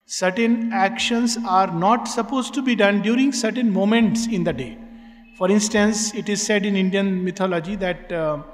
Certain actions are not supposed to be done during certain moments in the day. For instance, it is said in Indian mythology that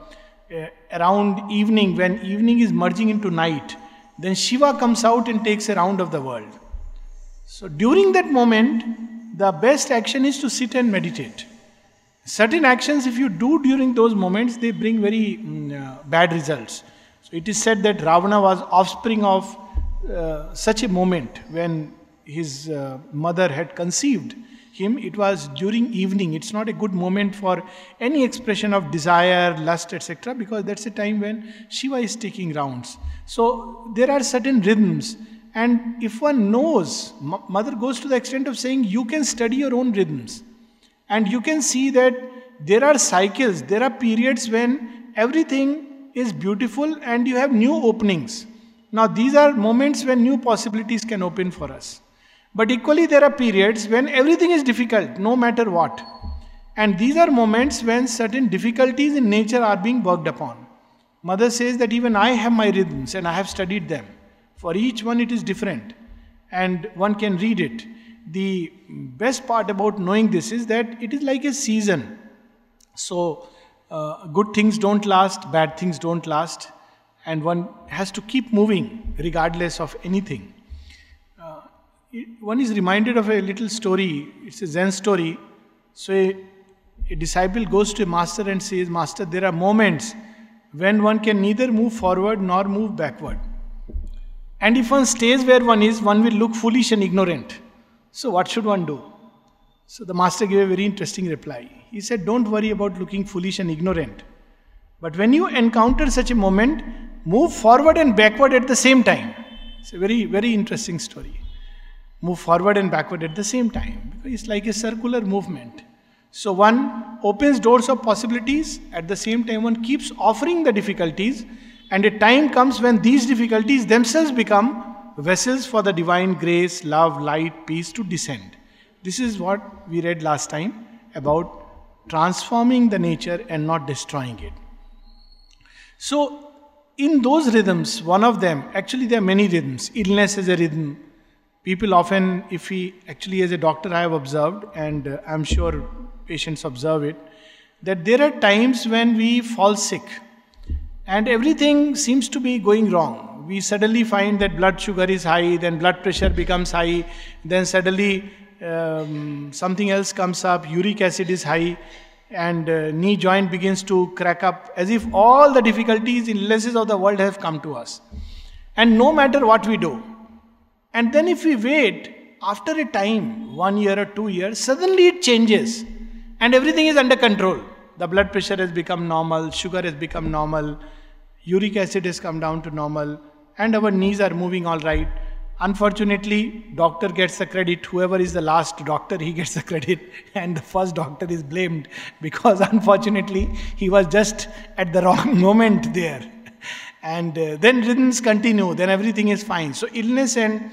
around evening, when evening is merging into night, then Shiva comes out and takes a round of the world. So during that moment, the best action is to sit and meditate. Certain actions, if you do during those moments, they bring very bad results. So it is said that Ravana was offspring of such a moment when his mother had conceived him. It was during evening. It's not a good moment for any expression of desire, lust, etc., because that's a time when Shiva is taking rounds. So there are certain rhythms, and if one knows, mother goes to the extent of saying you can study your own rhythms, and you can see that there are cycles, there are periods when everything is beautiful and you have new openings. Now these are moments when new possibilities can open for us. But equally there are periods when everything is difficult, no matter what. And these are moments when certain difficulties in nature are being worked upon. Mother says that even I have my rhythms and I have studied them. For each one it is different and one can read it. The best part about knowing this is that it is like a season. So good things don't last, bad things don't last, and one has to keep moving regardless of anything. One is reminded of a little story. It's a Zen story. So a disciple goes to a master and says, Master, there are moments when one can neither move forward nor move backward. And if one stays where one is, one will look foolish and ignorant. So what should one do? So the master gave a very interesting reply. He said, don't worry about looking foolish and ignorant. But when you encounter such a moment, move forward and backward at the same time. It's a very, very interesting story. Move forward and backward at the same time. Because it's like a circular movement. So one opens doors of possibilities, at the same time one keeps offering the difficulties, and a time comes when these difficulties themselves become vessels for the divine grace, love, light, peace to descend. This is what we read last time about transforming the nature and not destroying it. So in those rhythms, one of them, actually there are many rhythms. Illness is a rhythm. People often, actually as a doctor I have observed, and I'm sure patients observe it, that there are times when we fall sick and everything seems to be going wrong. We suddenly find that blood sugar is high, then blood pressure becomes high, then suddenly something else comes up, uric acid is high, and knee joint begins to crack up, as if all the difficulties, illnesses of the world have come to us. And no matter what we do. And then if we wait, after a time, 1 year or 2 years, suddenly it changes. And everything is under control. The blood pressure has become normal, sugar has become normal, uric acid has come down to normal, and our knees are moving all right. Unfortunately, doctor gets the credit. Whoever is the last doctor, he gets the credit. And the first doctor is blamed because unfortunately, he was just at the wrong moment there. And then rhythms continue, then everything is fine. So illness and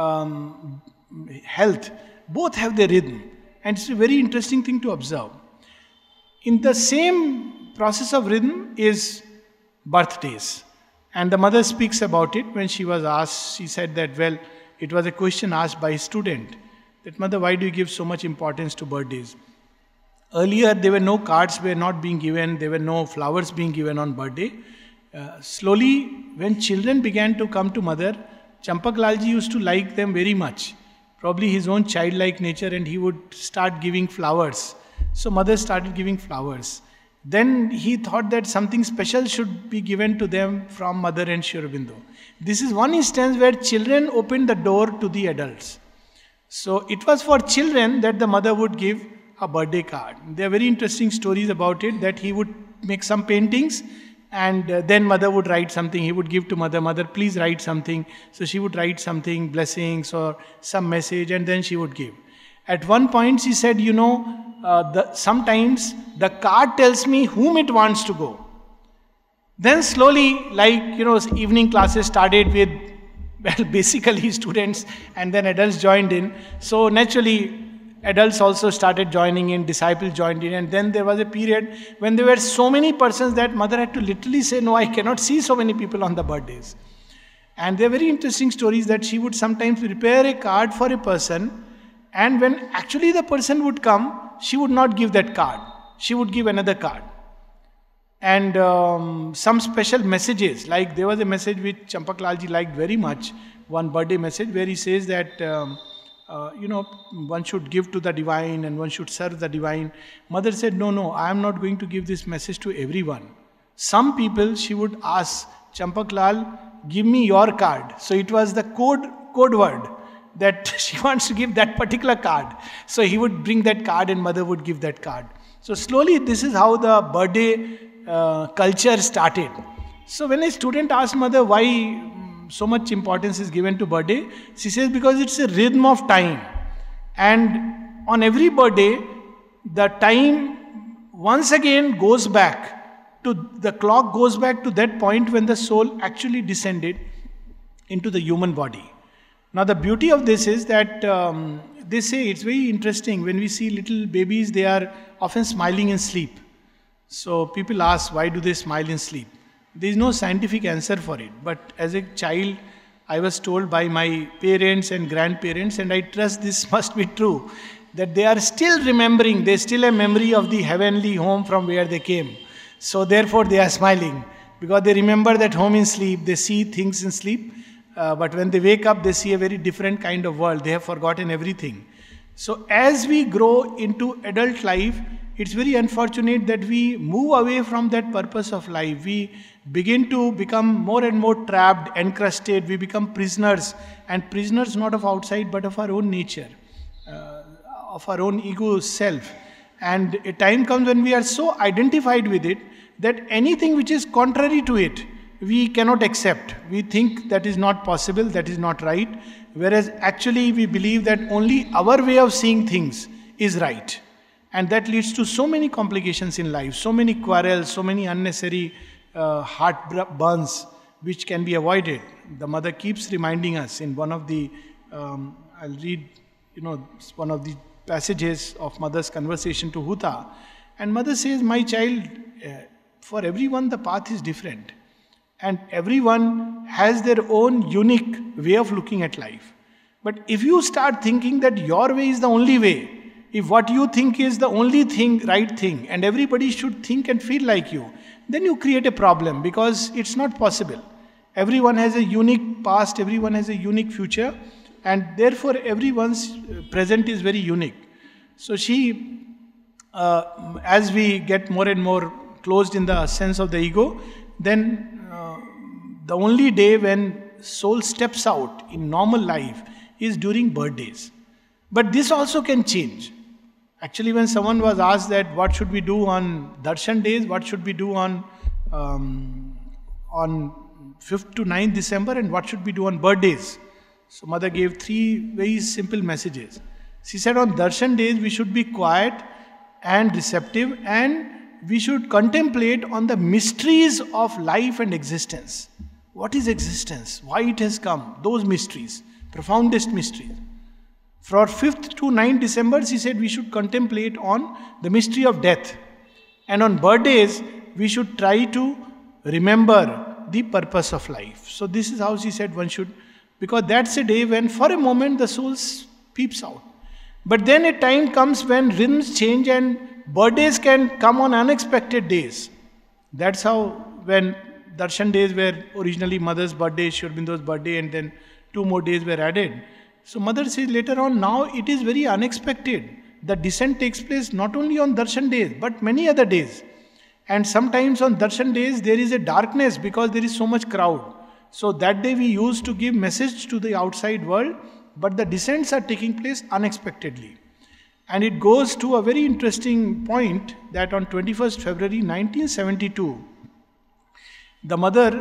health, both have their rhythm. And it's a very interesting thing to observe. In the same process of rhythm is birthdays. And the mother speaks about it when she was asked. She said that, well, it was a question asked by a student. That, mother, why do you give so much importance to birthdays? Earlier, there were no cards were not being given. There were no flowers being given on birthday. Slowly, when children began to come to mother, Champaklalji used to like them very much. Probably his own childlike nature, and he would start giving flowers. So mother started giving flowers. Then he thought that something special should be given to them from mother and Sri Aurobindo. This is one instance where children opened the door to the adults. So it was for children that the mother would give a birthday card. There are very interesting stories about it, that he would make some paintings and then mother would write something. He would give to mother, mother, please write something. So she would write something, blessings or some message, and then she would give. At one point she said, sometimes the card tells me whom it wants to go. Then slowly, evening classes started with, basically students, and then adults joined in. So naturally, adults also started joining in, disciples joined in, and then there was a period when there were so many persons that mother had to literally say, no, I cannot see so many people on the birthdays. And they're very interesting stories that she would sometimes prepare a card for a person, and when actually the person would come, she would not give that card. She would give another card. And some special messages, like there was a message which Champak Lalji liked very much, one birthday message where he says that, one should give to the divine and one should serve the divine. Mother said, no, I am not going to give this message to everyone. Some people she would ask, Champak Lal, give me your card. So it was the code word that she wants to give that particular card. So he would bring that card and mother would give that card. So slowly this is how the birthday culture started. So when a student asked mother why so much importance is given to birthday, she says because it's a rhythm of time. And on every birthday, the time once again goes back to, the clock goes back to that point when the soul actually descended into the human body. Now the beauty of this is that they say it's very interesting, when we see little babies, they are often smiling in sleep. So people ask, why do they smile in sleep? There is no scientific answer for it. But as a child, I was told by my parents and grandparents, and I trust this must be true, that they are still remembering, they still have memory of the heavenly home from where they came. So therefore they are smiling, because they remember that home in sleep, they see things in sleep, but when they wake up, they see a very different kind of world. They have forgotten everything. So as we grow into adult life, it's very unfortunate that we move away from that purpose of life. We begin to become more and more trapped, encrusted. We become prisoners, and prisoners not of outside but of our own nature, of our own ego self. And a time comes when we are so identified with it that anything which is contrary to it, we cannot accept. We think that is not possible, that is not right. Whereas actually we believe that only our way of seeing things is right. And that leads to so many complications in life, so many quarrels, so many unnecessary heartburns which can be avoided. The mother keeps reminding us in one of the, I'll read, one of the passages of mother's conversation to Huta. And mother says, my child, for everyone the path is different. And everyone has their own unique way of looking at life. But if you start thinking that your way is the only way, if what you think is the only thing, right thing, and everybody should think and feel like you, then you create a problem, because it's not possible. Everyone has a unique past, everyone has a unique future, and therefore everyone's present is very unique. So she, as we get more and more closed in the sense of the ego, then the only day when soul steps out in normal life is during birthdays. But this also can change. Actually, when someone was asked that what should we do on darshan days, what should we do on 5th to 9th December, and what should we do on birthdays? So mother gave 3 very simple messages. She said on darshan days we should be quiet and receptive, and we should contemplate on the mysteries of life and existence. What is existence? Why it has come? Those mysteries, profoundest mysteries. For 5th to 9th December, she said we should contemplate on the mystery of death. And on birthdays, we should try to remember the purpose of life. So this is how she said one should, because that's a day when for a moment the soul peeps out. But then a time comes when rhythms change and birthdays can come on unexpected days. That's how when darshan days were originally mother's birthday, Sri Aurobindo's birthday, and then 2 more days were added. So mother says later on, now it is very unexpected. The descent takes place not only on darshan days, but many other days. And sometimes on darshan days, there is a darkness because there is so much crowd. So that day we used to give message to the outside world, but the descents are taking place unexpectedly. And it goes to a very interesting point that on 21st February 1972, the mother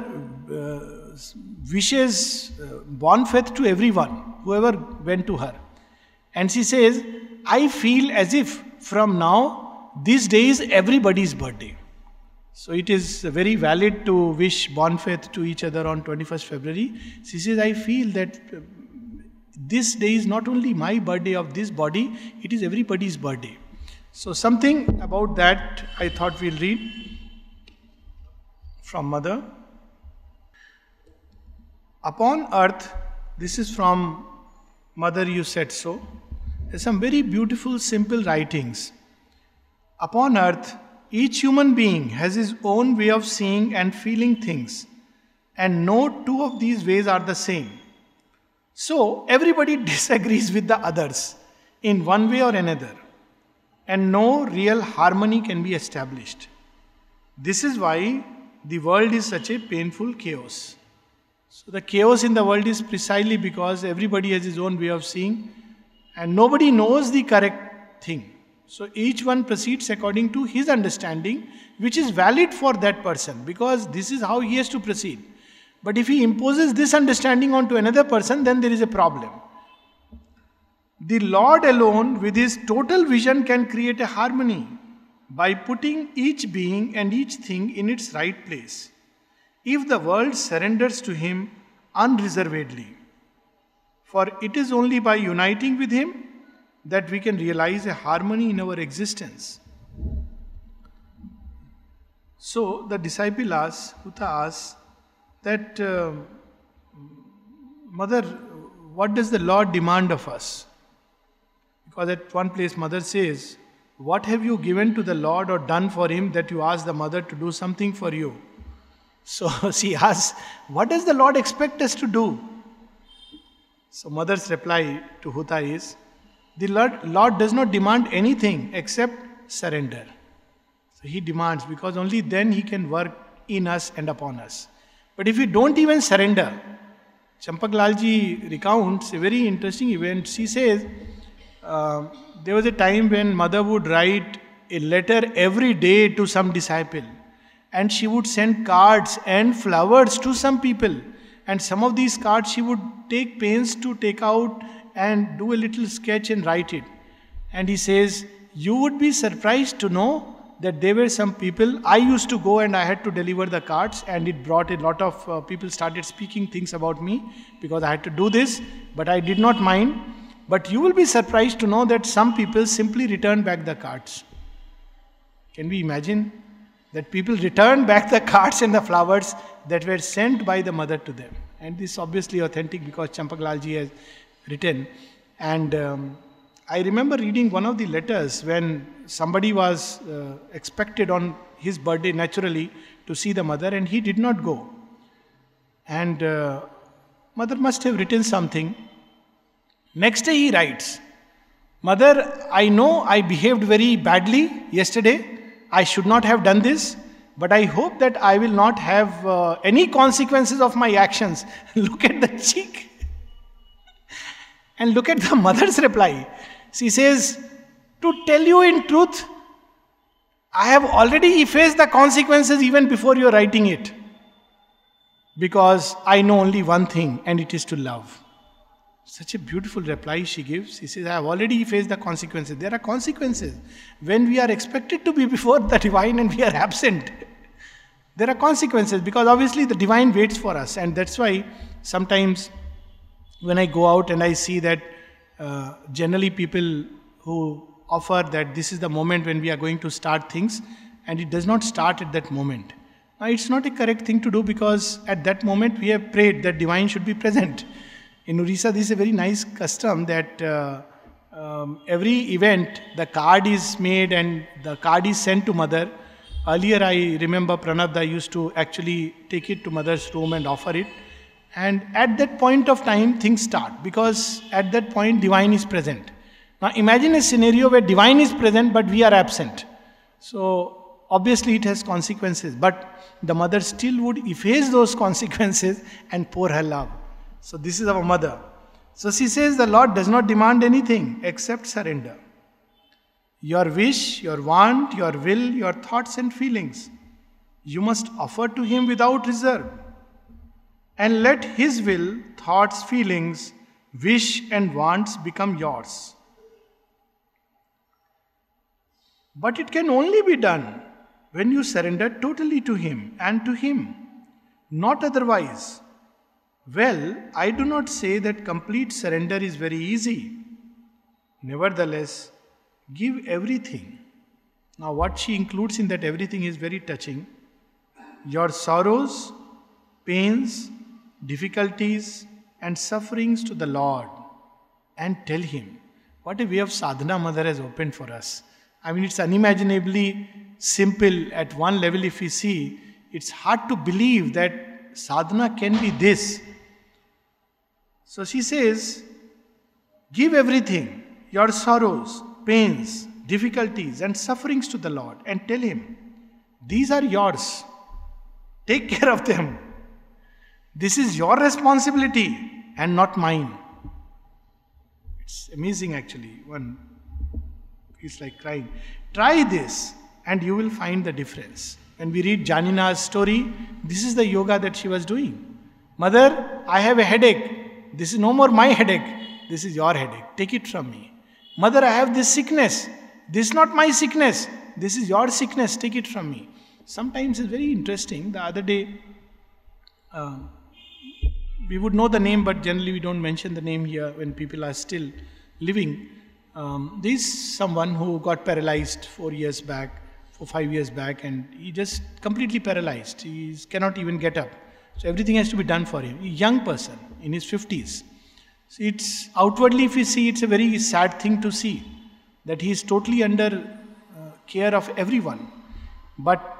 wishes born faith to everyone, whoever went to her. And she says, I feel as if from now, this day is everybody's birthday. So it is very valid to wish born faith to each other on 21st February. She says, I feel that this day is not only my birthday of this body, it is everybody's birthday. So something about that I thought we'll read from mother. Upon earth, this is from Mother You Said So. There's some very beautiful, simple writings. Upon earth, each human being has his own way of seeing and feeling things, and no two of these ways are the same. So, everybody disagrees with the others in one way or another, and no real harmony can be established. This is why the world is such a painful chaos. So, the chaos in the world is precisely because everybody has his own way of seeing, and nobody knows the correct thing. So each one proceeds according to his understanding, which is valid for that person, because this is how he has to proceed. But if he imposes this understanding onto another person, then there is a problem. The Lord alone, with his total vision, can create a harmony by putting each being and each thing in its right place, if the world surrenders to him unreservedly. For it is only by uniting with him that we can realize a harmony in our existence. So the disciple asks, Huta asks, that Mother, what does the Lord demand of us? Because at one place Mother says, what have you given to the Lord or done for him that you ask the Mother to do something for you? So she asks, what does the Lord expect us to do? So Mother's reply to Huta is, the Lord does not demand anything except surrender. So he demands, because only then he can work in us and upon us. But if we don't even surrender, Champak Lalji recounts a very interesting event. She says, there was a time when Mother would write a letter every day to some disciple, and she would send cards and flowers to some people, and some of these cards she would take pains to take out and do a little sketch and write it. And he says, you would be surprised to know that there were some people, I used to go and I had to deliver the cards, and it brought a lot of people started speaking things about me because I had to do this, but I did not mind. But you will be surprised to know that some people simply return back the cards. Can we imagine that people return back the cards and the flowers that were sent by the Mother to them? And this is obviously authentic because Champak Lalji has written. And I remember reading one of the letters when somebody was expected on his birthday naturally to see the Mother, and he did not go. And Mother must have written something. Next day he writes, Mother, I know I behaved very badly yesterday. I should not have done this, but I hope that I will not have any consequences of my actions. Look at the cheek. And look at the Mother's reply. She says, to tell you in truth, I have already effaced the consequences even before you are writing it. Because I know only one thing, and it is to love. Such a beautiful reply she gives. She says, I have already faced the consequences. There are consequences. When we are expected to be before the divine and we are absent, there are consequences, because obviously the divine waits for us. And that's why sometimes when I go out and I see that generally people who offer that this is the moment when we are going to start things, and it does not start at that moment. Now it's not a correct thing to do, because at that moment we have prayed that divine should be present. In Orissa, this is a very nice custom that every event, the card is made and the card is sent to Mother. Earlier, I remember Pranabda used to actually take it to Mother's room and offer it. And at that point of time, things start, because at that point, divine is present. Now, imagine a scenario where divine is present, but we are absent. So, obviously, it has consequences. But the Mother still would efface those consequences and pour her love. So this is our Mother. So she says the Lord does not demand anything except surrender. Your wish, your want, your will, your thoughts and feelings, you must offer to Him without reserve. And let His will, thoughts, feelings, wish and wants become yours. But it can only be done when you surrender totally to Him and to Him, not otherwise. Well, I do not say that complete surrender is very easy. Nevertheless, give everything. Now, what she includes in that everything is very touching. Your sorrows, pains, difficulties and sufferings to the Lord and tell Him. What a way of sadhana Mother has opened for us. I mean, it's unimaginably simple at one level if we see. It's hard to believe that sadhana can be this. So she says, give everything, your sorrows, pains, difficulties and sufferings to the Lord and tell Him, these are yours. Take care of them. This is your responsibility and not mine. It's amazing actually. One feels like crying. Try this and you will find the difference. When we read Janina's story, this is the yoga that she was doing. Mother, I have a headache. This is no more my headache. This is your headache. Take it from me. Mother, I have this sickness. This is not my sickness. This is your sickness. Take it from me. Sometimes it's very interesting. The other day, we would know the name, but generally we don't mention the name here when people are still living. There is someone who got paralyzed 4 years back, 5 years back, and he just completely paralyzed. He cannot even get up. So everything has to be done for him. A young person in his 50s. So it's outwardly, if you see, it's a very sad thing to see that he is totally under care of everyone. But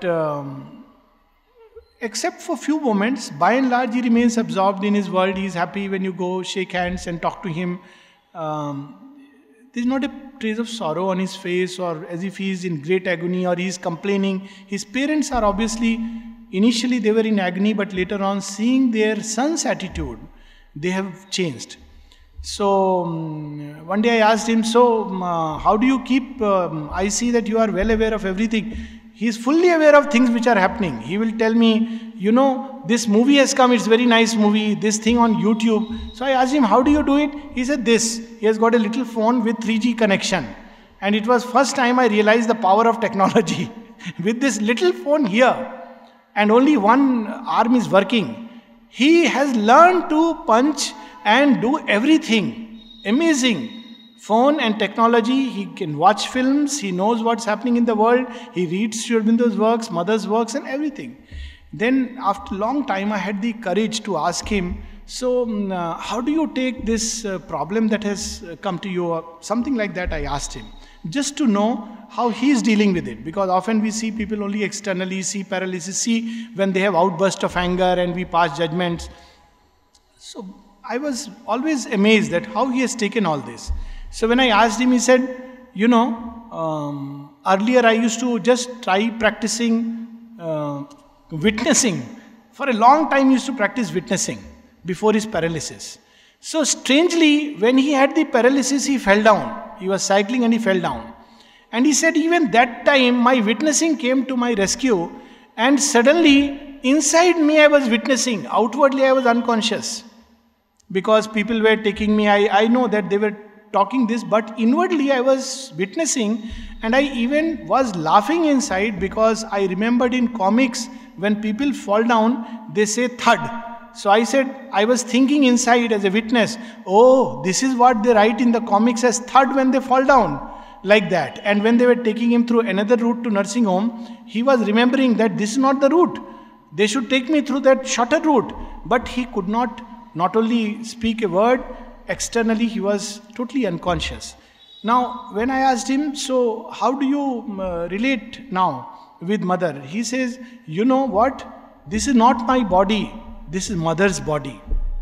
except for few moments, by and large, he remains absorbed in his world. He is happy when you go shake hands and talk to him. There is not a trace of sorrow on his face or as if he is in great agony or he is complaining. His parents are obviously, initially they were in agony, but later on, seeing their son's attitude, they have changed. So, one day I asked him, how do you keep, I see that you are well aware of everything. He is fully aware of things which are happening. He will tell me, this movie has come, it's a very nice movie, this thing on YouTube. So I asked him, how do you do it? He said this, he has got a little phone with 3G connection. And it was first time I realized the power of technology. With this little phone here, and only one arm is working, he has learned to punch and do everything. Amazing. Phone and technology, he can watch films, he knows what's happening in the world, he reads Sri Aurobindo's works, Mother's works and everything. Then after a long time I had the courage to ask him, how do you take this problem that has come to you? Something like that I asked him, just to know how he is dealing with it. Because often we see people only externally, see paralysis, see when they have outburst of anger and we pass judgments. So I was always amazed at how he has taken all this. So when I asked him, he said, earlier I used to just try practicing witnessing. For a long time he used to practice witnessing before his paralysis. So strangely, when he had the paralysis, he fell down. He was cycling and he fell down. And he said, even that time, my witnessing came to my rescue. And suddenly, inside me I was witnessing. Outwardly I was unconscious. Because people were taking me, I know that they were talking this, but inwardly I was witnessing, and I even was laughing inside because I remembered in comics when people fall down, they say thud. So I said, I was thinking inside as a witness, oh, this is what they write in the comics as thud when they fall down, like that. And when they were taking him through another route to nursing home, he was remembering that this is not the route. They should take me through that shorter route. But he could not only speak a word, externally he was totally unconscious. Now, when I asked him, so how do you relate now with Mother? He says, you know what? This is not my body. This is Mother's body.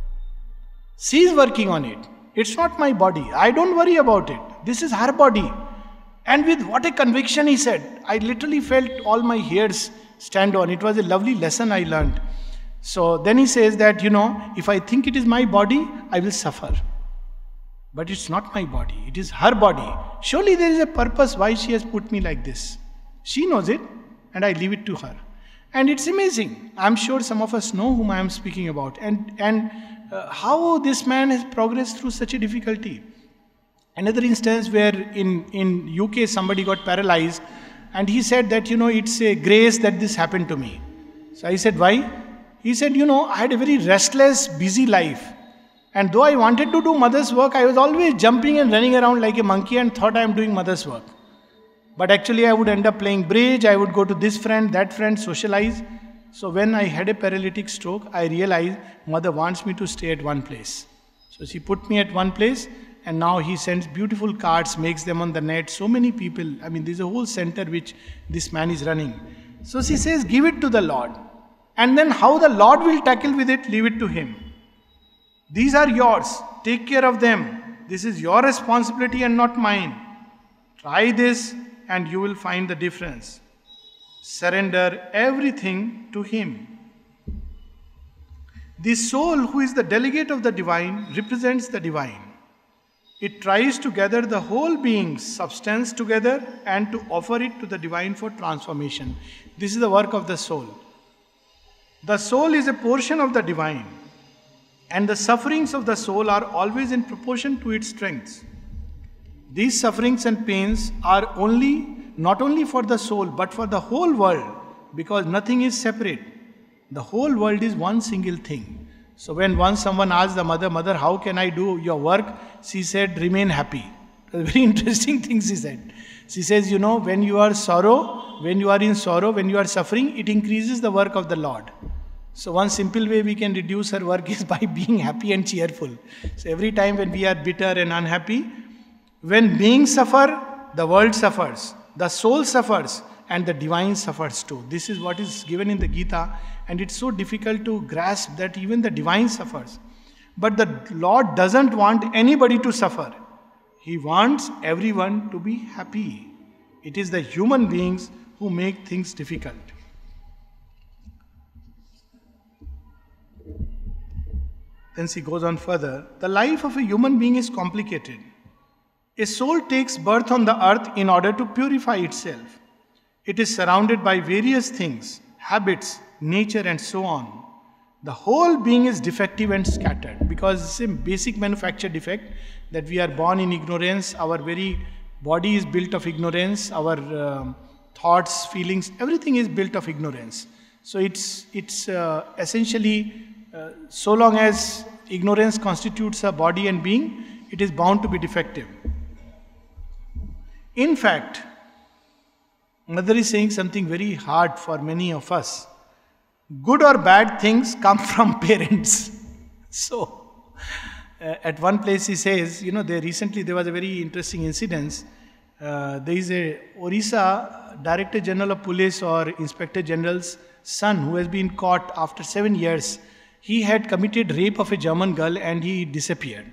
She is working on it. It's not my body. I don't worry about it. This is her body. And with what a conviction he said. I literally felt all my hairs stand on. It was a lovely lesson I learned. So then he says that, if I think it is my body, I will suffer. But it's not my body. It is her body. Surely there is a purpose why she has put me like this. She knows it and I leave it to her. And it's amazing. I'm sure some of us know whom I am speaking about. And how this man has progressed through such a difficulty. Another instance where in UK somebody got paralyzed and he said that, it's a grace that this happened to me. So I said, why? He said, I had a very restless, busy life. And though I wanted to do Mother's work, I was always jumping and running around like a monkey and thought I am doing Mother's work. But actually I would end up playing bridge, I would go to this friend, that friend, socialize. So when I had a paralytic stroke, I realized mother wants me to stay at one place. So she put me at one place, and now he sends beautiful cards, makes them on the net. So many people, there's a whole center which this man is running. So she says, give it to the Lord. And then how the Lord will tackle with it, leave it to him. These are yours. Take care of them. This is your responsibility and not mine. Try this and you will find the difference. Surrender everything to him. The soul, who is the delegate of the divine, represents the divine. It tries to gather the whole being's substance together and to offer it to the divine for transformation. This is the work of the soul. The soul is a portion of the divine, and the sufferings of the soul are always in proportion to its strengths. These sufferings and pains are not only for the soul but for the whole world, because nothing is separate. The whole world is one single thing. So when once someone asked the mother, how can I do your work? She said, remain happy. A very interesting thing she said. She says, when you are in sorrow, when you are suffering, it increases the work of the Lord. So one simple way we can reduce our work is by being happy and cheerful. So every time when we are bitter and unhappy, when beings suffer, the world suffers, the soul suffers, and the divine suffers too. This is what is given in the Gita, and it's so difficult to grasp that even the divine suffers. But the Lord doesn't want anybody to suffer. He wants everyone to be happy. It is the human beings who make things difficult. Then she goes on further. The life of a human being is complicated. A soul takes birth on the earth in order to purify itself. It is surrounded by various things, habits, nature, and so on. The whole being is defective and scattered because it's a basic manufacture defect that we are born in ignorance. Our very body is built of ignorance. Our thoughts, feelings, everything is built of ignorance. So it's essentially, so long as ignorance constitutes a body and being, it is bound to be defective. In fact, Mother is saying something very hard for many of us. Good or bad things come from parents. So, at one place he says, there was a very interesting incident. There is a Orissa Director General of Police or Inspector General's son who has been caught after 7 years. He had committed rape of a German girl and he disappeared.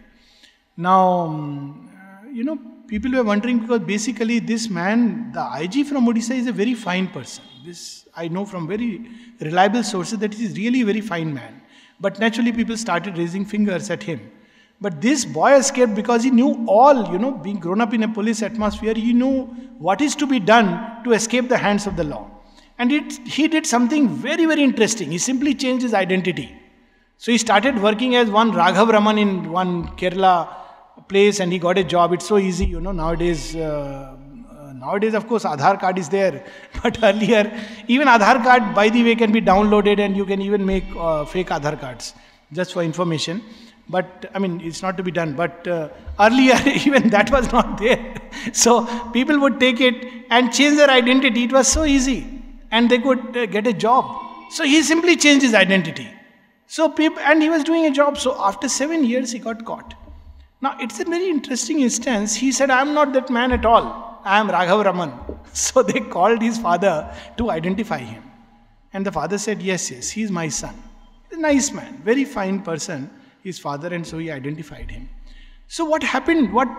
Now, people were wondering because basically this man, the IG from Odisha, is a very fine person. This I know from very reliable sources that he is really a very fine man. But naturally people started raising fingers at him. But this boy escaped because he knew all, being grown up in a police atmosphere, he knew what is to be done to escape the hands of the law. And he did something very, very interesting. He simply changed his identity. So he started working as one Raghav Raman in one Kerala place and he got a job. It's so easy, nowadays. Nowadays, of course, Aadhaar card is there. But earlier, even Aadhaar card, by the way, can be downloaded and you can even make fake Aadhaar cards, just for information. But, it's not to be done. But earlier, even that was not there. So, people would take it and change their identity. It was so easy. And they could get a job. So, he simply changed his identity. And he was doing a job. So, after 7 years, he got caught. Now, it's a very interesting instance. He said, I am not that man at all. I am Raghav Raman. So they called his father to identify him. And the father said, yes, he is my son. A nice man, very fine person, his father, and so he identified him. So what happened? What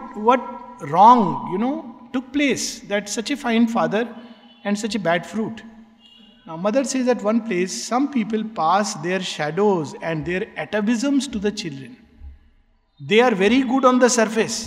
wrong, took place that such a fine father and such a bad fruit? Now, Mother says at one place, some people pass their shadows and their atavisms to the children. They are very good on the surface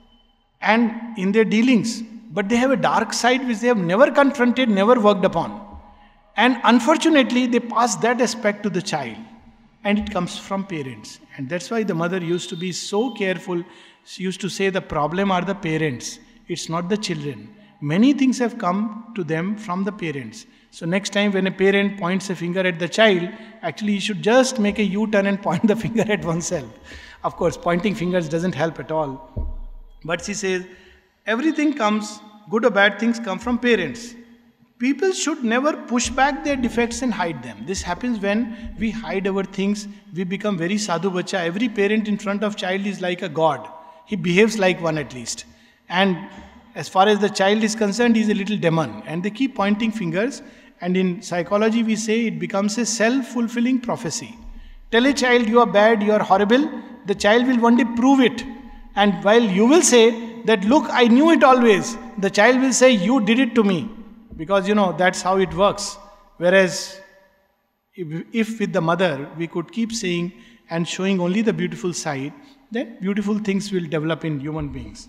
and in their dealings, but they have a dark side which they have never confronted, never worked upon. And unfortunately, they pass that aspect to the child. And it comes from parents. And that's why the mother used to be so careful. She used to say the problem are the parents. It's not the children. Many things have come to them from the parents. So next time when a parent points a finger at the child, actually he should just make a U-turn and point the finger at oneself. Of course, pointing fingers doesn't help at all. But she says, everything comes, good or bad things come from parents. People should never push back their defects and hide them. This happens when we hide our things. We become very sadhu bacha. Every parent in front of child is like a god. He behaves like one at least. And as far as the child is concerned, he is a little demon. And they keep pointing fingers. And in psychology, we say it becomes a self-fulfilling prophecy. Tell a child you are bad, you are horrible. The child will one day prove it. And while you will say that, look, I knew it always, the child will say, you did it to me. Because that's how it works. Whereas if with the mother we could keep saying and showing only the beautiful side, then beautiful things will develop in human beings.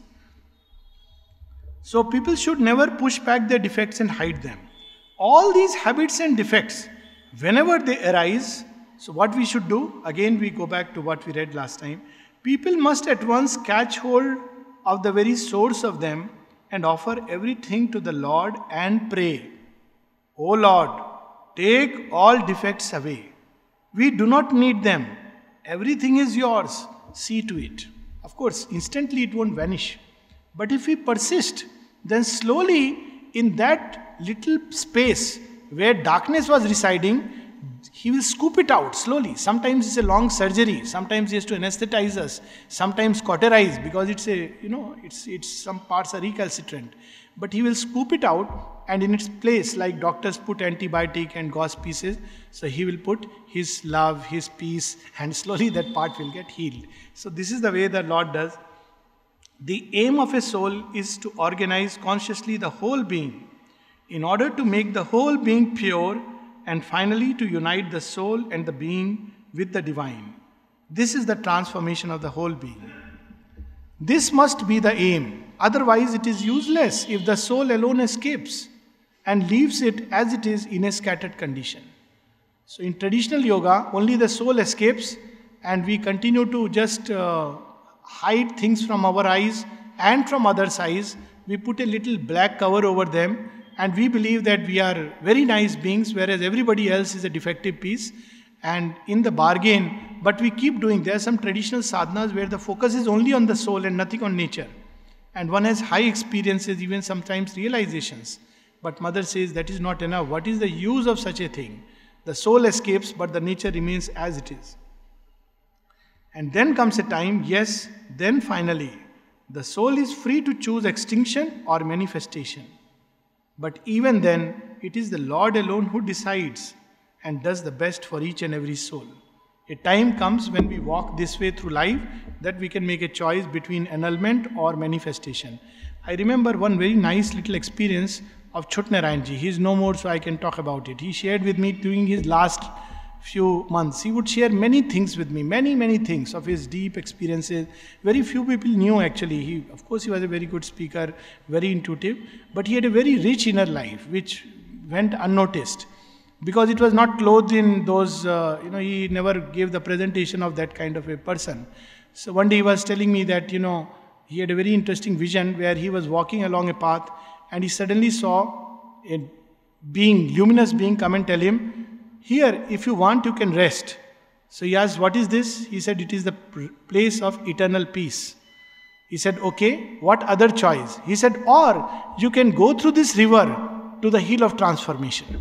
So people should never push back their defects and hide them. All these habits and defects, whenever they arise, so what we should do, again we go back to what we read last time, people must at once catch hold of the very source of them and offer everything to the Lord and pray, O Lord, take all defects away. We do not need them. Everything is yours. See to it. Of course, instantly it won't vanish. But if we persist, then slowly in that little space where darkness was residing, he will scoop it out slowly. Sometimes it's a long surgery. Sometimes he has to anesthetize us. Sometimes cauterize because it's some parts are recalcitrant. But he will scoop it out, and in its place, like doctors put antibiotic and gauze pieces, so he will put his love, his peace, and slowly that part will get healed. So this is the way the Lord does. The aim of a soul is to organize consciously the whole being in order to make the whole being pure, and finally to unite the soul and the being with the divine. This is the transformation of the whole being. This must be the aim. Otherwise it is useless if the soul alone escapes and leaves it as it is in a scattered condition. So in traditional yoga, only the soul escapes and we continue to just hide things from our eyes and from others' eyes. We put a little black cover over them, and we believe that we are very nice beings, whereas everybody else is a defective piece. And in the bargain, but we keep doing. There are some traditional sadhanas where the focus is only on the soul and nothing on nature. And one has high experiences, even sometimes realizations. But Mother says that is not enough. What is the use of such a thing? The soul escapes, but the nature remains as it is. And then comes a time, yes, then finally, the soul is free to choose extinction or manifestation. But even then, it is the Lord alone who decides and does the best for each and every soul. A time comes when we walk this way through life that we can make a choice between annulment or manifestation. I remember one very nice little experience of Chhutnarayanji. He is no more, so I can talk about it. He shared with me during his last few months. He would share many things with me, many things of his deep experiences. Very few people knew actually. Of course, he was a very good speaker, very intuitive, but he had a very rich inner life which went unnoticed because it was not clothed in those, he never gave the presentation of that kind of a person. So one day he was telling me that, he had a very interesting vision where he was walking along a path and he suddenly saw a being, luminous being, come and tell him, here, if you want, you can rest. So he asked, what is this? He said, it is the place of eternal peace. He said, okay, what other choice? He said, or you can go through this river to the hill of transformation.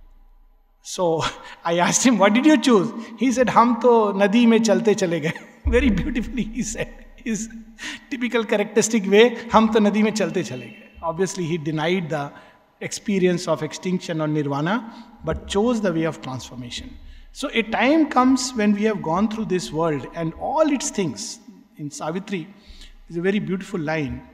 So I asked him, what did you choose? He said, hum to nadi mein chalte chale gaye. Very beautifully he said. His typical characteristic way, hum to nadi mein chalte chale gaye. Obviously he denied the experience of extinction or nirvana, but chose the way of transformation. So a time comes when we have gone through this world and all its things. In Savitri, is a very beautiful line.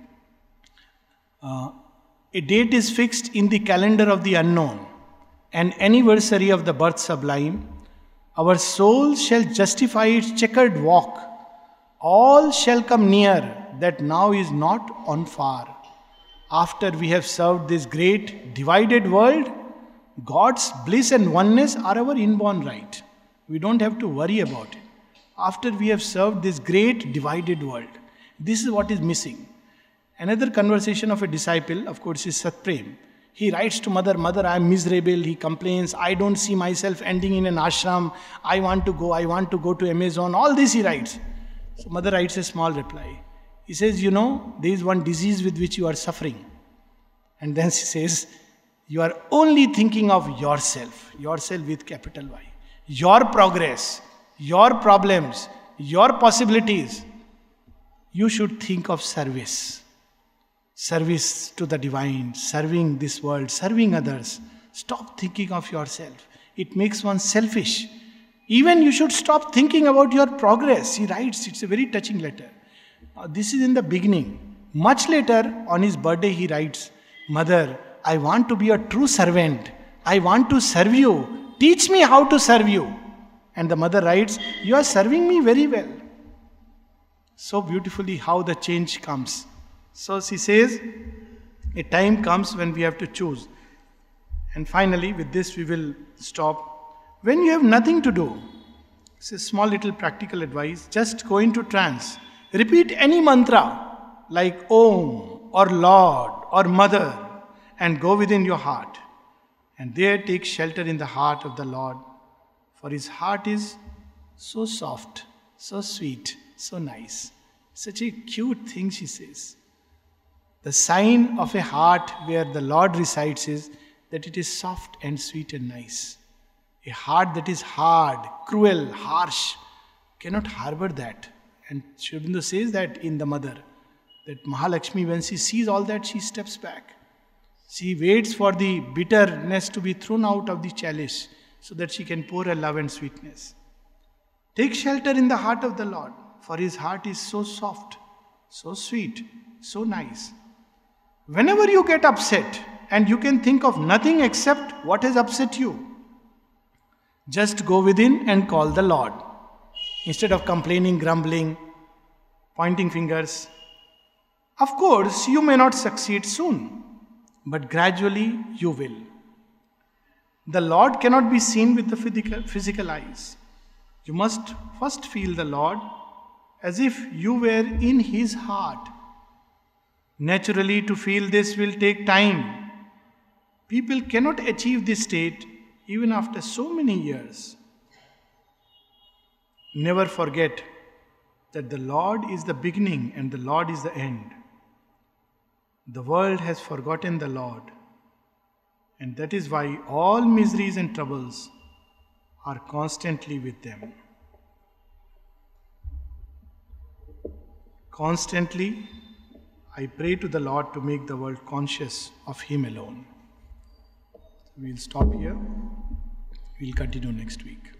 A date is fixed in the calendar of the unknown, an anniversary of the birth sublime. Our soul shall justify its checkered walk. All shall come near that now is not on far. After we have served this great divided world, God's bliss and oneness are our inborn right. We don't have to worry about it. After we have served this great divided world, this is what is missing. Another conversation of a disciple, of course, is Satprem. He writes to Mother, Mother, I am miserable. He complains, I don't see myself ending in an ashram. I want to go to Amazon. All this he writes. So Mother writes a small reply. He says, there is one disease with which you are suffering. And then she says, You are only thinking of yourself with capital Y, your progress, your problems, your possibilities. You should think of service. Service to the divine, serving this world, serving others. Stop thinking of yourself. It makes one selfish. Even you should stop thinking about your progress. He writes, it's a very touching letter. This is in the beginning. Much later, on his birthday, he writes, Mother, I want to be a true servant. I want to serve you. Teach me how to serve you. And the mother writes, you are serving me very well. So beautifully how the change comes. So she says, a time comes when we have to choose. And finally, with this we will stop. When you have nothing to do, it's a small little practical advice, just go into trance. Repeat any mantra like Om or Lord or Mother and go within your heart. And there take shelter in the heart of the Lord. For his heart is so soft, so sweet, so nice. Such a cute thing, she says. The sign of a heart where the Lord resides is that it is soft and sweet and nice. A heart that is hard, cruel, harsh, cannot harbor that. And Sri Aurobindo says that in the Mother, that Mahalakshmi, when she sees all that, she steps back. She waits for the bitterness to be thrown out of the chalice so that she can pour her love and sweetness. Take shelter in the heart of the Lord, for his heart is so soft, so sweet, so nice. Whenever you get upset and you can think of nothing except what has upset you, just go within and call the Lord. Instead of complaining, grumbling, pointing fingers. Of course, you may not succeed soon, but gradually you will. The Lord cannot be seen with the physical eyes. You must first feel the Lord as if you were in his heart. Naturally, to feel this will take time. People cannot achieve this state even after so many years. Never forget that the Lord is the beginning and the Lord is the end. The world has forgotten the Lord, and that is why all miseries and troubles are constantly with them. Constantly, I pray to the Lord to make the world conscious of Him alone. We'll stop here. We'll continue next week.